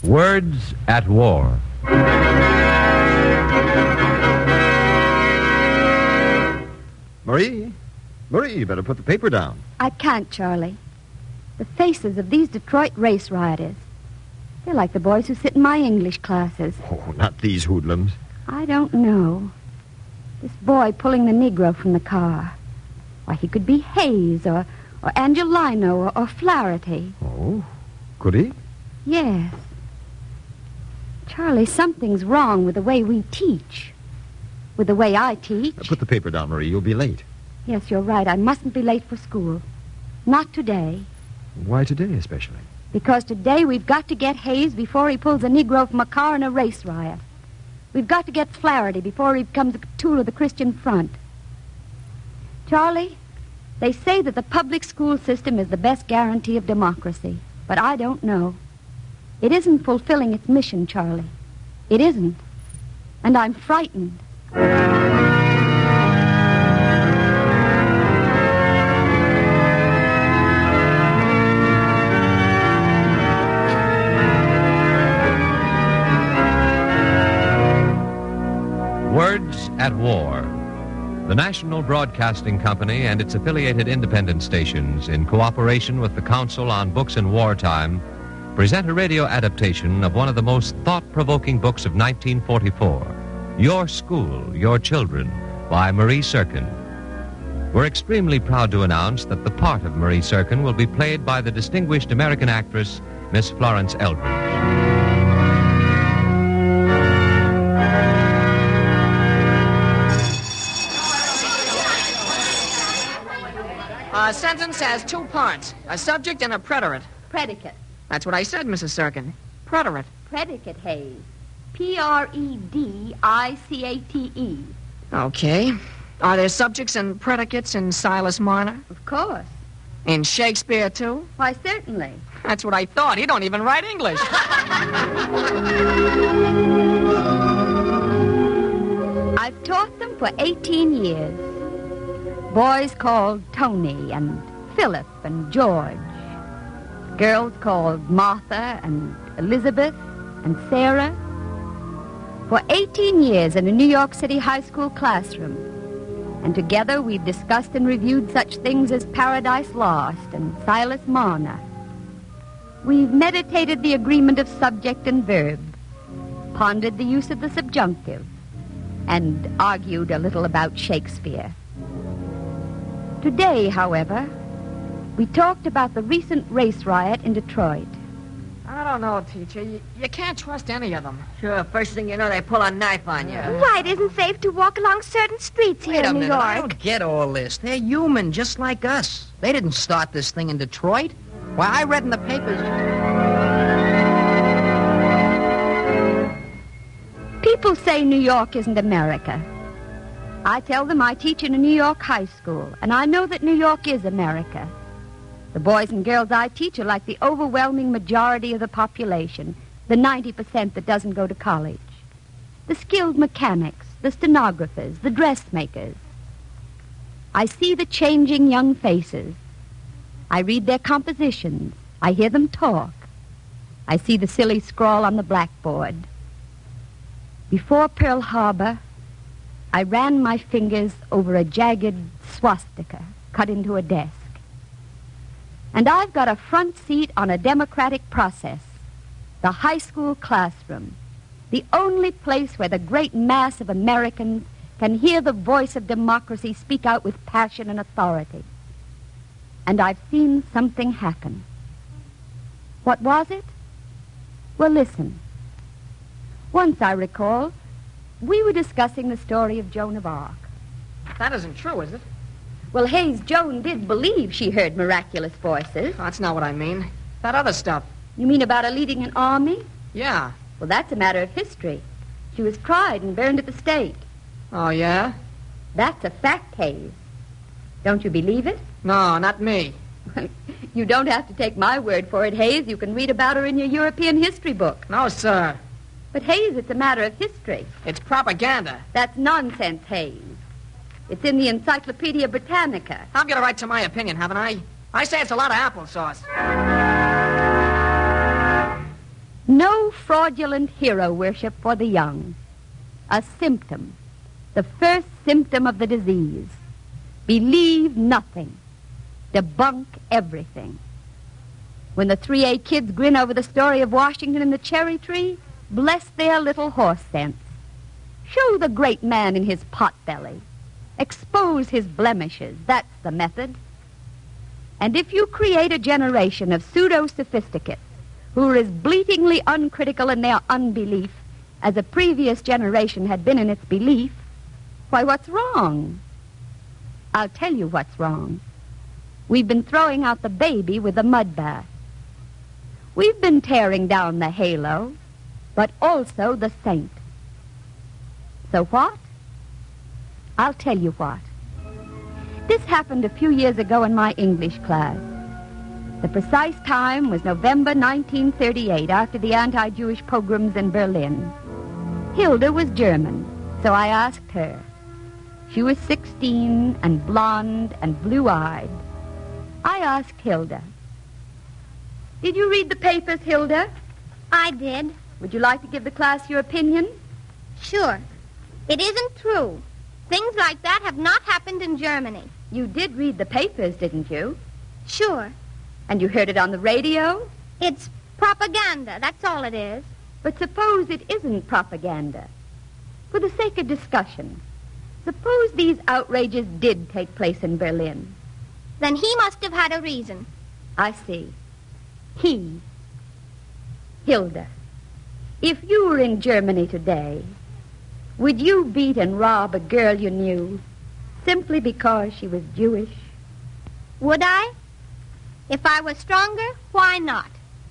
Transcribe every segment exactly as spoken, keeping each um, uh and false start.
Words at War. Marie? Marie, you better put the paper down. I can't, Charlie. The faces of these Detroit race rioters. They're like the boys who sit in my English classes. Oh, not these hoodlums. I don't know. This boy pulling the Negro from the car. Why, he could be Hayes or, or Angelino or, or Flaherty. Oh, could he? Yes. Charlie, something's wrong with the way we teach. With the way I teach. Uh, put the paper down, Marie. You'll be late. Yes, you're right. I mustn't be late for school. Not today. Why today, especially? Because today we've got to get Hayes before he pulls a Negro from a car in a race riot. We've got to get Flaherty before he becomes a tool of the Christian Front. Charlie, they say that the public school system is the best guarantee of democracy. But I don't know. It isn't fulfilling its mission, Charlie. It isn't. And I'm frightened. Words at War. The National Broadcasting Company and its affiliated independent stations, in cooperation with the Council on Books in Wartime, present a radio adaptation of one of the most thought-provoking books of nineteen forty-four, Your School, Your Children, by Marie Serkin. We're extremely proud to announce that the part of Marie Serkin will be played by the distinguished American actress, Miss Florence Eldridge. A sentence has two parts, a subject and a predicate. Predicate. That's what I said, Missus Serkin. Predicate. Predicate, Hayes. P R E D I C A T E. Okay. Are there subjects and predicates in Silas Marner? Of course. In Shakespeare, too? Why, certainly. That's what I thought. He don't even write English. I've taught them for eighteen years. Boys called Tony and Philip and George. Girls called Martha and Elizabeth and Sarah. For eighteen years in a New York City high school classroom. And together we've discussed and reviewed such things as Paradise Lost and Silas Marner. We've meditated the agreement of subject and verb, pondered the use of the subjunctive, and argued a little about Shakespeare. Today, however, we talked about the recent race riot in Detroit. I don't know, teacher. You, you can't trust any of them. Sure, first thing you know, they pull a knife on you. Why, it isn't safe to walk along certain streets here Wait a in New minute, I York. don't get all this. They're human, just like us. They didn't start this thing in Detroit. Why, I read in the papers... People say New York isn't America. I tell them I teach in a New York high school, and I know that New York is America. The boys and girls I teach are like the overwhelming majority of the population, the ninety percent that doesn't go to college. The skilled mechanics, the stenographers, the dressmakers. I see the changing young faces. I read their compositions. I hear them talk. I see the silly scrawl on the blackboard. Before Pearl Harbor, I ran my fingers over a jagged swastika cut into a desk. And I've got a front seat on a democratic process, the high school classroom, the only place where the great mass of Americans can hear the voice of democracy speak out with passion and authority. And I've seen something happen. What was it? Well, listen. Once, I recall, we were discussing the story of Joan of Arc. That isn't true, is it? Well, Hayes, Joan did believe she heard miraculous voices. Oh, that's not what I mean. That other stuff. You mean about her leading an army? Yeah. Well, that's a matter of history. She was tried and burned at the stake. Oh, yeah? That's a fact, Hayes. Don't you believe it? No, not me. You don't have to take my word for it, Hayes. You can read about her in your European history book. No, sir. But, Hayes, it's a matter of history. It's propaganda. That's nonsense, Hayes. It's in the Encyclopedia Britannica. I've got a right to my opinion, haven't I? I say it's a lot of applesauce. No fraudulent hero worship for the young. A symptom, the first symptom of the disease. Believe nothing. Debunk everything. When the three A kids grin over the story of Washington and the cherry tree, bless their little horse sense. Show the great man in his potbelly. Expose his blemishes. That's the method. And if you create a generation of pseudo-sophisticates who are as bleatingly uncritical in their unbelief as a previous generation had been in its belief, why, what's wrong? I'll tell you what's wrong. We've been throwing out the baby with the mud bath. We've been tearing down the halo, but also the saint. So what? I'll tell you what. This happened a few years ago in my English class. The precise time was November nineteen thirty-eight, after the anti-Jewish pogroms in Berlin. Hilda was German, so I asked her. She was sixteen and blonde and blue-eyed. I asked Hilda, "Did you read the papers, Hilda?" I did. Would you like to give the class your opinion? Sure. It isn't true. Things like that have not happened in Germany. You did read the papers, didn't you? Sure. And you heard it on the radio? It's propaganda, that's all it is. But suppose it isn't propaganda. For the sake of discussion, suppose these outrages did take place in Berlin. Then he must have had a reason. I see. He. Hilda, if you were in Germany today, would you beat and rob a girl you knew simply because she was Jewish? Would I? If I was stronger, why not?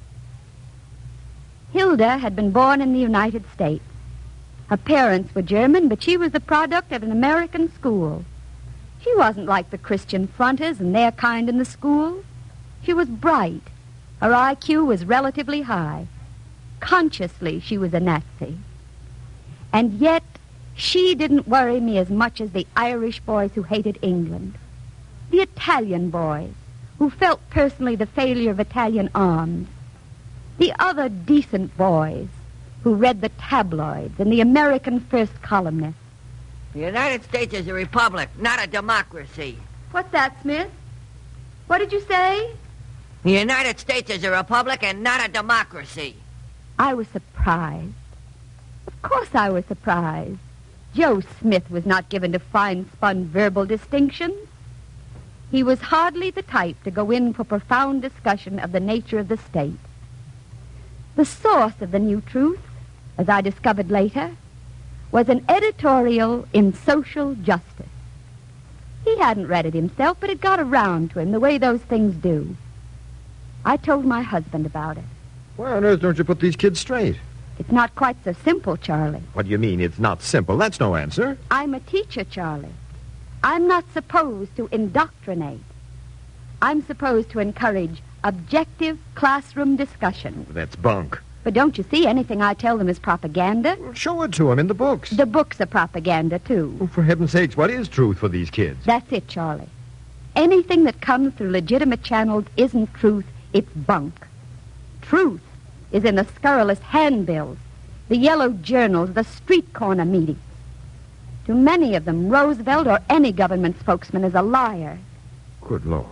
Hilda had been born in the United States. Her parents were German, but she was the product of an American school. She wasn't like the Christian fronters and their kind in the school. She was bright. Her I Q was relatively high. Consciously, she was a Nazi. And yet, she didn't worry me as much as the Irish boys who hated England, the Italian boys who felt personally the failure of Italian arms, the other decent boys who read the tabloids and the American first columnists. The United States is a republic, not a democracy. What's that, Smith? What did you say? The United States is a republic and not a democracy. I was surprised. Of course I was surprised. Joe Smith was not given to fine-spun verbal distinctions. He was hardly the type to go in for profound discussion of the nature of the state. The source of the new truth, as I discovered later, was an editorial in social justice. He hadn't read it himself, but it got around to him the way those things do. I told my husband about it. Why on earth don't you put these kids straight? It's not quite so simple, Charlie. What do you mean, it's not simple? That's no answer. I'm a teacher, Charlie. I'm not supposed to indoctrinate. I'm supposed to encourage objective classroom discussion. That's bunk. But don't you see, anything I tell them is propaganda? Well, show it to them in the books. The books are propaganda, too. Oh, for heaven's sakes, what is truth for these kids? That's it, Charlie. Anything that comes through legitimate channels isn't truth, it's bunk. Truth is in the scurrilous handbills, the yellow journals, the street corner meetings. To many of them, Roosevelt or any government spokesman is a liar. Good Lord.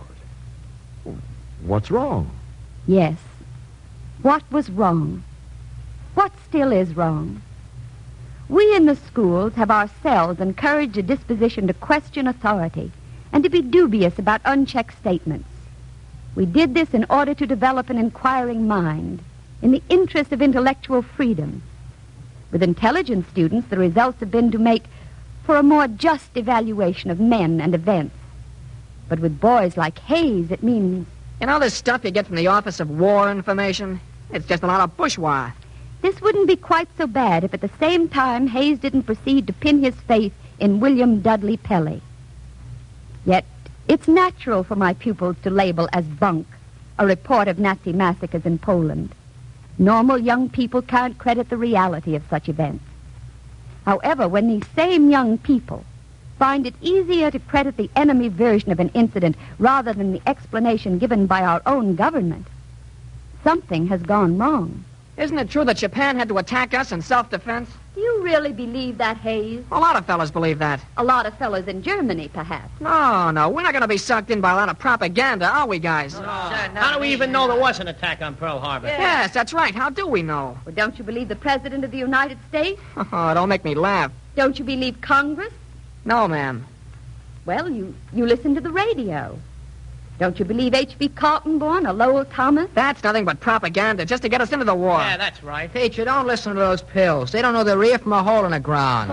What's wrong? Yes. What was wrong? What still is wrong? We in the schools have ourselves encouraged a disposition to question authority and to be dubious about unchecked statements. We did this in order to develop an inquiring mind, in the interest of intellectual freedom. With intelligent students, the results have been to make for a more just evaluation of men and events. But with boys like Hayes, it means... You know this stuff you get from the Office of War Information? It's just a lot of bourgeois. This wouldn't be quite so bad if at the same time Hayes didn't proceed to pin his faith in William Dudley Pelley. Yet, it's natural for my pupils to label as bunk a report of Nazi massacres in Poland. Normal young people can't credit the reality of such events. However, when these same young people find it easier to credit the enemy version of an incident rather than the explanation given by our own government, something has gone wrong. Isn't it true that Japan had to attack us in self-defense? Do you really believe that, Hayes? A lot of fellas believe that. A lot of fellows in Germany, perhaps. No, no, we're not going to be sucked in by a lot of propaganda, are we, guys? Sir, How not do we me. even know there was an attack on Pearl Harbor? Yes, that's right. How do we know? Well, don't you believe the President of the United States? Oh, don't make me laugh. Don't you believe Congress? No, ma'am. Well, you, you listen to the radio. Don't you believe H B Kaltenborn or Lowell Thomas? That's nothing but propaganda, just to get us into the war. Yeah, that's right. Teacher, don't listen to those pills. They don't know the rear from a hole in the ground.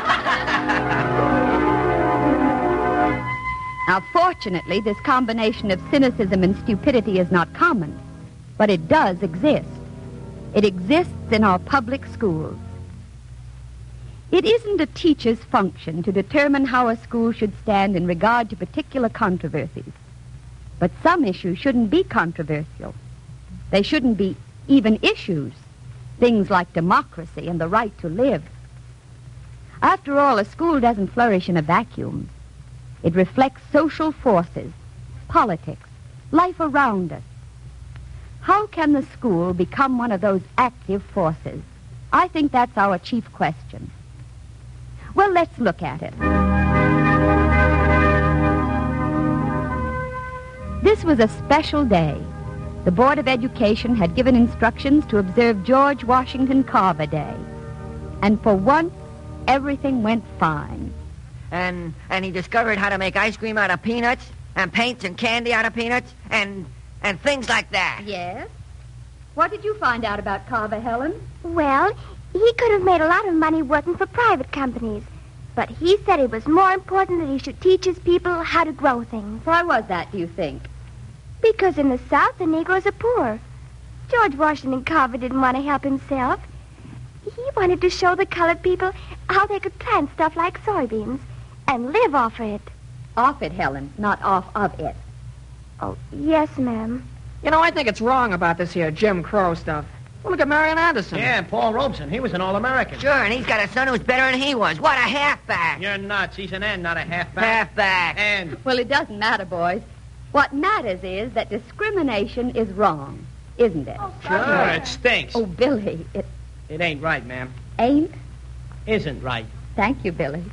Now, fortunately, this combination of cynicism and stupidity is not common, but it does exist. It exists in our public schools. It isn't a teacher's function to determine how a school should stand in regard to particular controversies. But some issues shouldn't be controversial. They shouldn't be even issues. Things like democracy and the right to live. After all, a school doesn't flourish in a vacuum. It reflects social forces, politics, life around us. How can the school become one of those active forces? I think that's our chief question. Well, let's look at it. This was a special day. The Board of Education had given instructions to observe George Washington Carver Day. And for once, everything went fine. And and he discovered how to make ice cream out of peanuts, and paints and candy out of peanuts, and and things like that. Yes? What did you find out about Carver, Helen? Well, he could have made a lot of money working for private companies. But he said it was more important that he should teach his people how to grow things. Why was that, do you think? Because in the South, the Negroes are poor. George Washington Carver didn't want to help himself. He wanted to show the colored people how they could plant stuff like soybeans and live off it. Off it, Helen, not off of it. Oh, yes, ma'am. You know, I think it's wrong about this here Jim Crow stuff. Well, look at Marion Anderson. Yeah, and Paul Robeson. He was an All-American. Sure, and he's got a son who's better than he was. What a halfback. You're nuts. He's an end, not a halfback. Halfback. And Well, it doesn't matter, boys. What matters is that discrimination is wrong, isn't it? sure, it stinks. Oh, Billy, it It ain't right, ma'am. ain't? Isn't right. Thank you, Billy.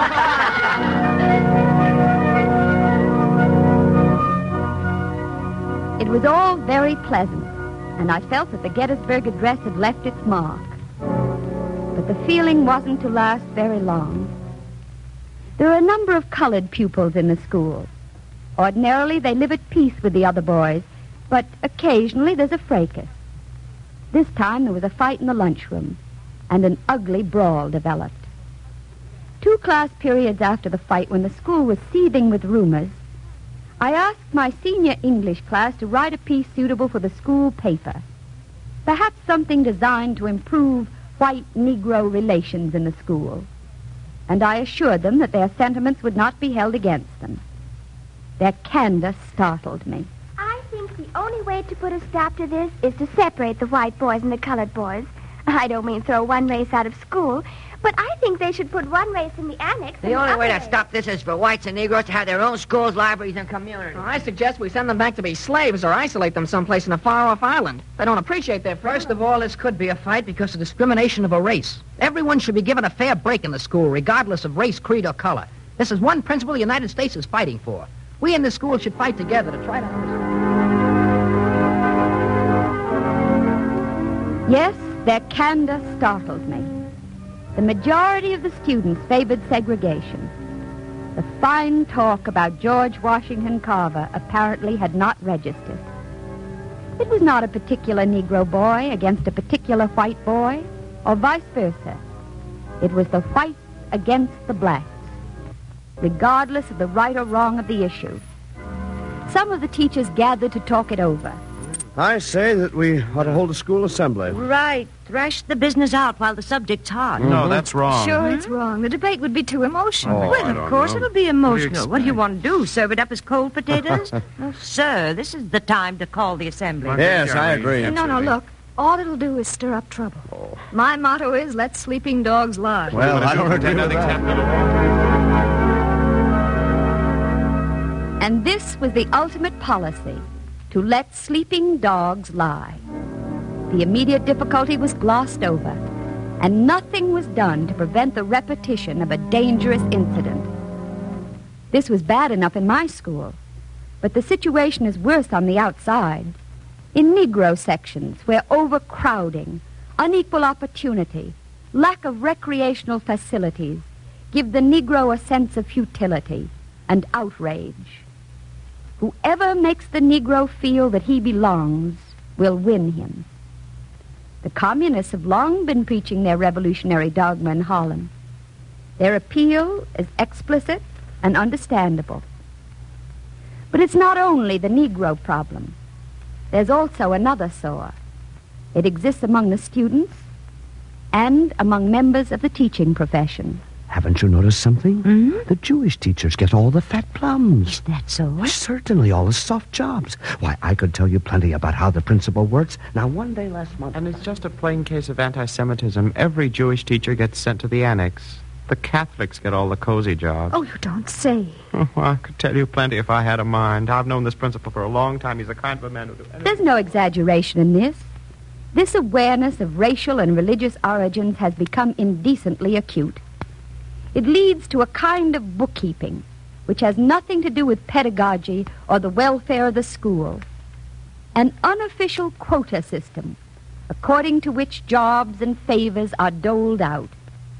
It was all very pleasant, and I felt that the Gettysburg Address had left its mark. But the feeling wasn't to last very long. There are a number of colored pupils in the school. Ordinarily, they live at peace with the other boys, but occasionally there's a fracas. This time there was a fight in the lunchroom, and an ugly brawl developed. Two class periods after the fight, when the school was seething with rumors, I asked my senior English class to write a piece suitable for the school paper. Perhaps something designed to improve white-Negro relations in the school. And I assured them that their sentiments would not be held against them. Their candor startled me. I think the only way to put a stop to this is to separate the white boys and the colored boys. I don't mean throw one race out of school, but I think they should put one race in the annex. The and only other way to race. stop this is for whites and Negroes to have their own schools, libraries, and communities. Well, I suggest we send them back to be slaves or isolate them someplace in a far-off island. They don't appreciate their freedom. First of all, this could be a fight because of discrimination of a race. Everyone should be given a fair break in the school, regardless of race, creed, or color. This is one principle the United States is fighting for. We in the school should fight together to try to understand. Yes, their candor startled me. The majority of the students favored segregation. The fine talk about George Washington Carver apparently had not registered. It was not a particular Negro boy against a particular white boy, or vice versa. It was the whites against the blacks, regardless of the right or wrong of the issue. Some of the teachers gathered to talk it over. I say that we ought to hold a school assembly. Right. Thrash the business out while the subject's hot. No, that's wrong. Sure, it's wrong. The debate would be too emotional. Oh, Well, I of don't course know. it'll be emotional. What do you expect? want to do? Serve it up as cold potatoes? Oh, sir, this is the time to call the assembly. Yes, I agree. No, no, look. All it'll do is stir up trouble. My motto is, let sleeping dogs lie. Well, I don't agree with that. And this was the ultimate policy, to let sleeping dogs lie. the immediate difficulty was glossed over, and nothing was done to prevent the repetition of a dangerous incident. This was bad enough in my school, but the situation is worse on the outside. In Negro sections, where overcrowding, unequal opportunity, lack of recreational facilities give the Negro a sense of futility and outrage. Whoever makes the Negro feel that he belongs will win him. The communists have long been preaching their revolutionary dogma in Harlem. Their appeal is explicit and understandable. But it's not only the Negro problem. There's also another sore. It exists among the students and among members of the teaching profession. Haven't you noticed something? Hmm? The Jewish teachers get all the fat plums. Is that so? Why, certainly, all the soft jobs. Why, I could tell you plenty about how the principal works. Now, one day last month... And it's just a plain case of anti-Semitism. Every Jewish teacher gets sent to the annex. The Catholics get all the cozy jobs. Oh, you don't say. Oh, well, I could tell you plenty if I had a mind. I've known this principal for a long time. He's the kind of a man who... Do There's no exaggeration in this. This awareness of racial and religious origins has become indecently acute. It leads to a kind of bookkeeping, which has nothing to do with pedagogy or the welfare of the school. An unofficial quota system, according to which jobs and favors are doled out.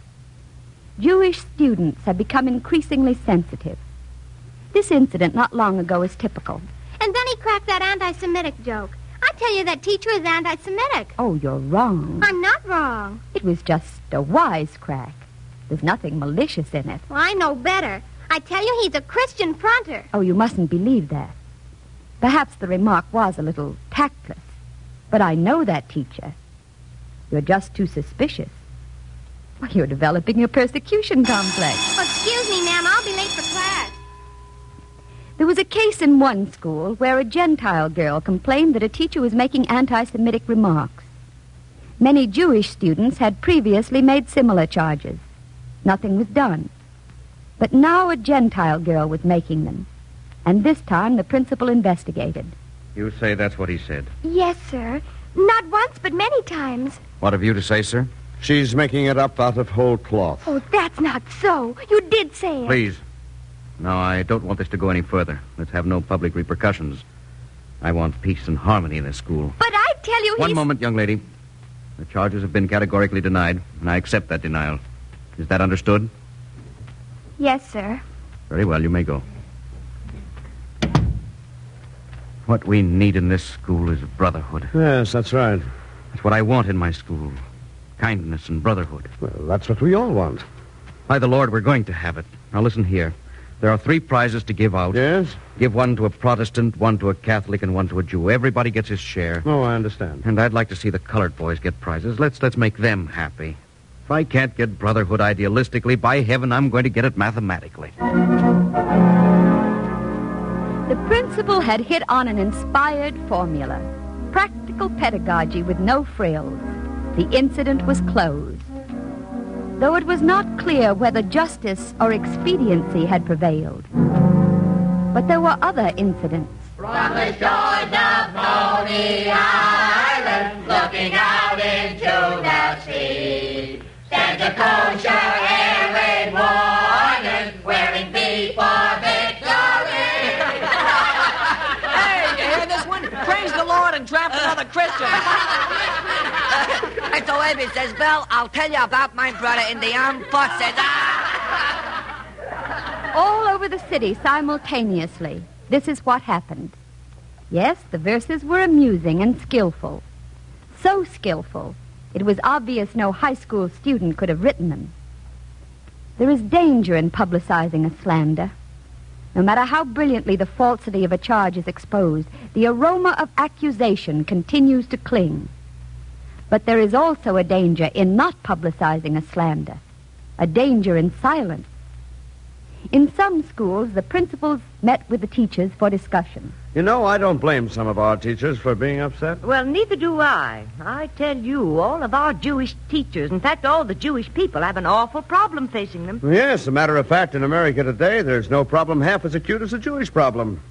Jewish students have become increasingly sensitive. This incident not long ago is typical. And then he cracked that anti-Semitic joke. I tell you, that teacher is anti-Semitic. Oh, you're wrong. I'm not wrong. It was just a wisecrack. There's nothing malicious in it. Well, I know better. I tell you, he's a Christian fronter. Oh, you mustn't believe that. Perhaps the remark was a little tactless, but I know that teacher. You're just too suspicious. Well, you're developing a persecution complex. Oh, excuse me, ma'am. I'll be late for class. There was a case in one school where a Gentile girl complained that a teacher was making anti-Semitic remarks. Many Jewish students had previously made similar charges. Nothing was done. But now a Gentile girl was making them. And this time the principal investigated. You say that's what he said? Yes, sir. Not once, but many times. What have you to say, sir? She's making it up out of whole cloth. Oh, that's not so. You did say it. Please. No, I don't want this to go any further. Let's have no public repercussions. I want peace and harmony in this school. But I tell you, One he's... moment, young lady. The charges have been categorically denied, and I accept that denial. Is that understood? Yes, sir. Very well, you may go. What we need in this school is brotherhood. Yes, that's right. That's what I want in my school. Kindness and brotherhood. Well, that's what we all want. By the Lord, we're going to have it. Now, listen here. There are three prizes to give out. Yes? Give one to a Protestant, one to a Catholic, and one to a Jew. Everybody gets his share. Oh, I understand. And I'd like to see the colored boys get prizes. Let's let's make them happy. If I can't get brotherhood idealistically, by heaven, I'm going to get it mathematically. The principal had hit on an inspired formula. Practical pedagogy with no frills. The incident was closed. Though it was not clear whether justice or expediency had prevailed. But there were other incidents. From the shores of Coney Island, looking out into the sea, stands a kosher air raid warden, wearing V for victory. Hey, you hear this one? Praise the Lord and draft another Christian. And so Abby says, Bill, I'll tell you about my brother in the armed forces. Ah! All over the city simultaneously. This is what happened. Yes, the verses were amusing and skillful. So skillful, it was obvious no high school student could have written them. There is danger in publicizing a slander. No matter how brilliantly the falsity of a charge is exposed, the aroma of accusation continues to cling. But there is also a danger in not publicizing a slander, a danger in silence. In some schools, the principals met with the teachers for discussion. You know, I don't blame some of our teachers for being upset. Well, neither do I. I tell you, all of our Jewish teachers, in fact, all the Jewish people, have an awful problem facing them. Yes, as a matter of fact, in America today, there's no problem half as acute as a Jewish problem.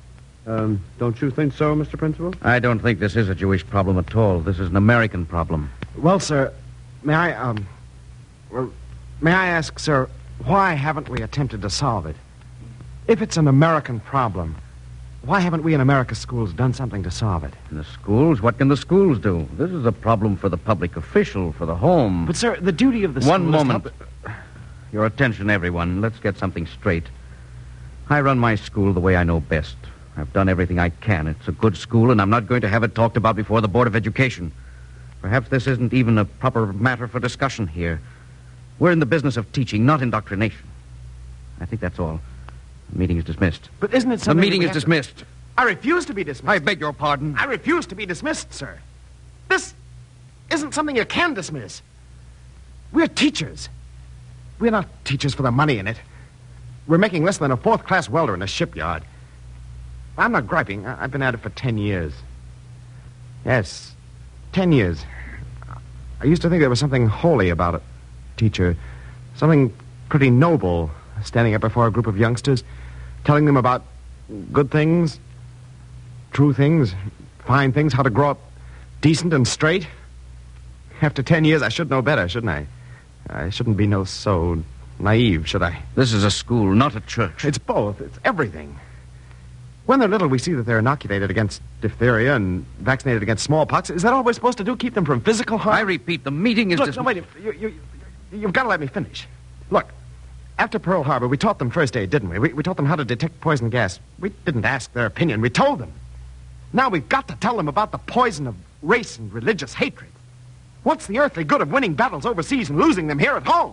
Um, don't you think so, Mister Principal? I don't think this is a Jewish problem at all. This is an American problem. Well, sir, may I, um... Well, may I ask, sir, why haven't we attempted to solve it? If it's an American problem, why haven't we in America's schools done something to solve it? In the schools? What can the schools do? This is a problem for the public official, for the home. But, sir, the duty of the school One is to moment. help- Your attention, everyone. Let's get something straight. I run my school the way I know best. I've done everything I can. It's a good school, and I'm not going to have it talked about before the Board of Education. Perhaps this isn't even a proper matter for discussion here. We're in the business of teaching, not indoctrination. I think that's all. The meeting is dismissed. But isn't it The something... meeting we is have to- dismissed. I refuse to be dismissed. I beg your pardon. I refuse to be dismissed, sir. This isn't something you can dismiss. We're teachers. We're not teachers for the money in it. We're making less than a fourth-class welder in a shipyard. I'm not griping. I- I've been at it for ten years. Yes, ten years. I used to think there was something holy about a teacher. Something pretty noble, standing up before a group of youngsters, telling them about good things, true things, fine things, how to grow up decent and straight. After ten years, I should know better, shouldn't I? I shouldn't be no so naive, should I? This is a school, not a church. It's both. It's everything. When they're little, we see that they're inoculated against diphtheria and vaccinated against smallpox. Is that all we're supposed to do, keep them from physical harm? I repeat, the meeting is Look, dis- no, wait. You, you, you've got to let me finish. Look, after Pearl Harbor, we taught them first aid, didn't we? we? We taught them how to detect poison gas. We didn't ask their opinion. We told them. Now we've got to tell them about the poison of race and religious hatred. What's the earthly good of winning battles overseas and losing them here at home?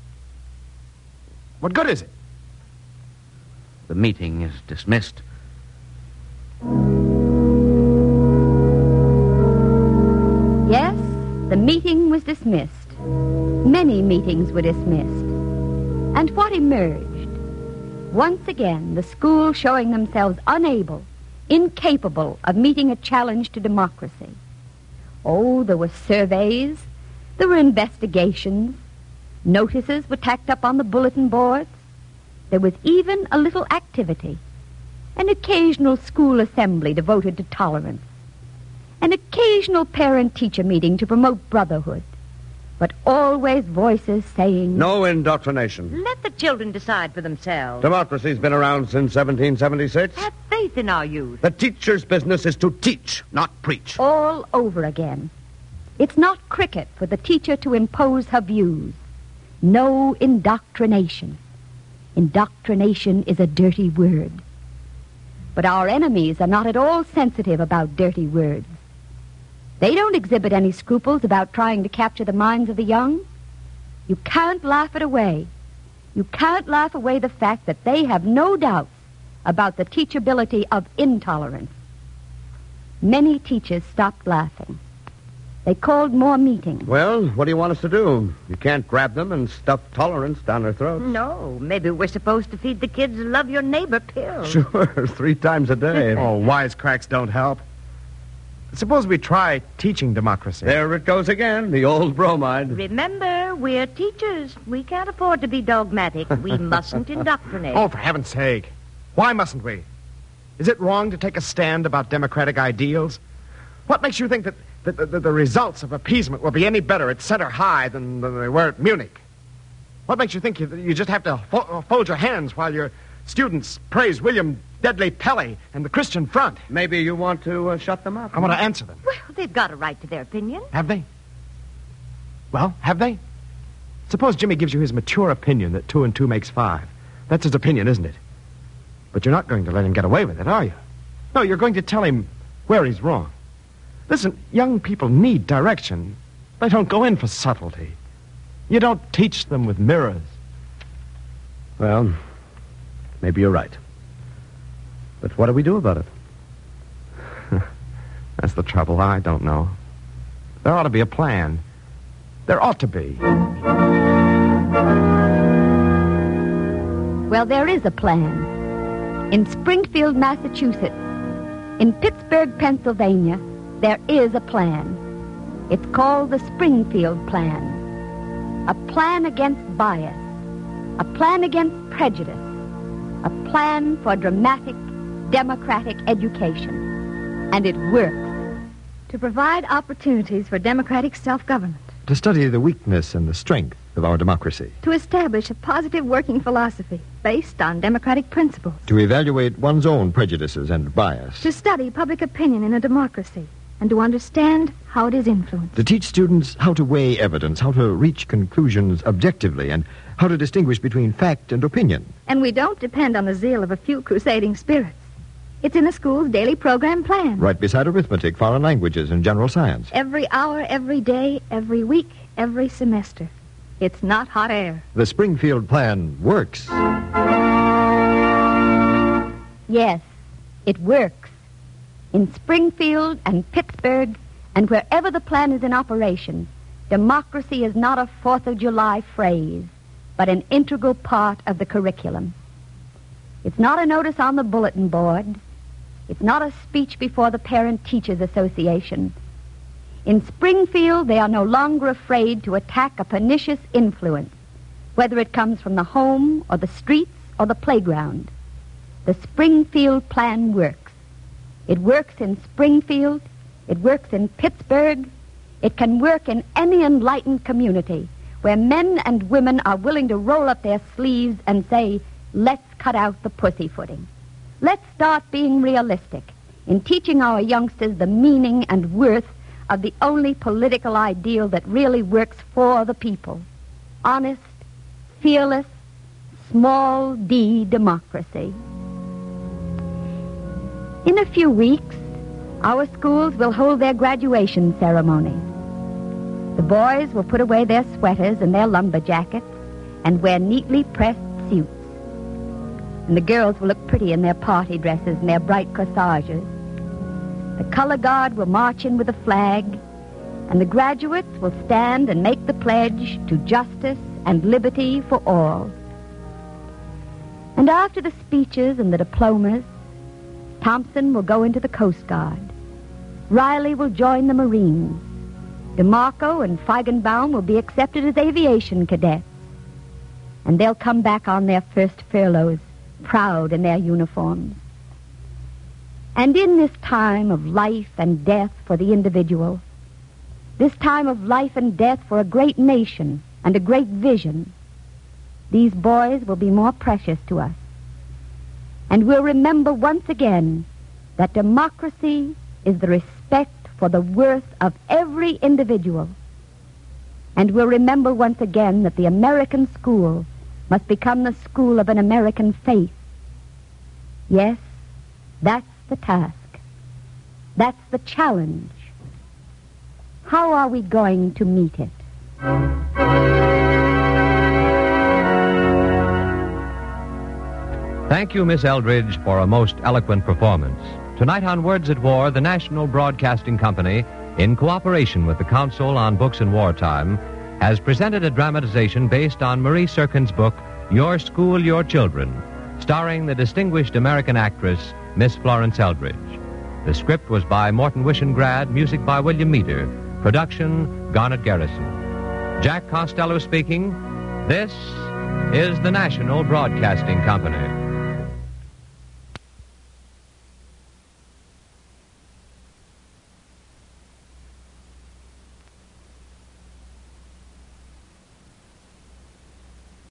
What good is it? The meeting is dismissed. Yes, the meeting was dismissed. Many meetings were dismissed. And what emerged? Once again, the school showing themselves unable, incapable of meeting a challenge to democracy. Oh, there were surveys, there were investigations, notices were tacked up on the bulletin boards. There was even a little activity, an occasional school assembly devoted to tolerance, an occasional parent-teacher meeting to promote brotherhood, but always voices saying... No indoctrination. Let the children decide for themselves. Democracy's been around since seventeen seventy-six. Have faith in our youth. The teacher's business is to teach, not preach. All over again. It's not cricket for the teacher to impose her views. No indoctrination. Indoctrination is a dirty word. But our enemies are not at all sensitive about dirty words. They don't exhibit any scruples about trying to capture the minds of the young. You can't laugh it away. You can't laugh away the fact that they have no doubts about the teachability of intolerance. Many teachers stopped laughing. They called more meetings. Well, what do you want us to do? You can't grab them and stuff tolerance down their throats. No, maybe we're supposed to feed the kids love your neighbor pills. Sure, three times a day. Oh, wisecracks don't help. Suppose we try teaching democracy. There it goes again, the old bromide. Remember, we're teachers. We can't afford to be dogmatic. We mustn't indoctrinate. Oh, for heaven's sake. Why mustn't we? Is it wrong to take a stand about democratic ideals? What makes you think that the, the, the results of appeasement will be any better at Center High than, than they were at Munich? What makes you think you, you just have to fo- fold your hands while your students praise William Deadly Pelly and the Christian Front? Maybe you want to uh, shut them up. I want to answer them. Well, they've got a right to their opinion. Have they? Well, have they? Suppose Jimmy gives you his mature opinion that two and two makes five. That's his opinion, isn't it? But you're not going to let him get away with it, are you? No, you're going to tell him where he's wrong. Listen, young people need direction. They don't go in for subtlety. You don't teach them with mirrors. Well, maybe you're right. But what do we do about it? That's the trouble. I don't know. There ought to be a plan. There ought to be. Well, there is a plan. In Springfield, Massachusetts, in Pittsburgh, Pennsylvania, there is a plan. It's called the Springfield Plan. A plan against bias. A plan against prejudice. A plan for dramatic, democratic education. And it works. To provide opportunities for democratic self-government. To study the weakness and the strength of our democracy. To establish a positive working philosophy based on democratic principles. To evaluate one's own prejudices and bias. To study public opinion in a democracy and to understand how it is influenced. To teach students how to weigh evidence, how to reach conclusions objectively, and how to distinguish between fact and opinion. And we don't depend on the zeal of a few crusading spirits. It's in the school's daily program plan. Right beside arithmetic, foreign languages, and general science. Every hour, every day, every week, every semester. It's not hot air. The Springfield plan works. Yes, it works. In Springfield and Pittsburgh and wherever the plan is in operation, democracy is not a Fourth of July phrase, but an integral part of the curriculum. It's not a notice on the bulletin board. It's not a speech before the Parent-Teachers Association. In Springfield, they are no longer afraid to attack a pernicious influence, whether it comes from the home or the streets or the playground. The Springfield plan works. It works in Springfield. It works in Pittsburgh. It can work in any enlightened community where men and women are willing to roll up their sleeves and say, let's cut out the pussyfooting. Let's start being realistic in teaching our youngsters the meaning and worth of the only political ideal that really works for the people. Honest, fearless, small d democracy. In a few weeks, our schools will hold their graduation ceremony. The boys will put away their sweaters and their lumberjackets and wear neatly pressed suits. And the girls will look pretty in their party dresses and their bright corsages. The color guard will march in with a flag, and the graduates will stand and make the pledge to justice and liberty for all. And after the speeches and the diplomas, Thompson will go into the Coast Guard. Riley will join the Marines. DeMarco and Feigenbaum will be accepted as aviation cadets. And they'll come back on their first furloughs, proud in their uniforms. And in this time of life and death for the individual, this time of life and death for a great nation and a great vision, these boys will be more precious to us. And we'll remember once again that democracy is the respect for the worth of every individual. And we'll remember once again that the American school must become the school of an American faith. Yes, that's the task. That's the challenge. How are we going to meet it? Thank you, Miss Eldridge, for a most eloquent performance. Tonight on Words at War, the National Broadcasting Company, in cooperation with the Council on Books in Wartime, has presented a dramatization based on Marie Serkin's book, Your School, Your Children, starring the distinguished American actress, Miss Florence Eldridge. The script was by Morton Wishengrad, music by William Meader, production, Garnet Garrison. Jack Costello speaking. This is the National Broadcasting Company.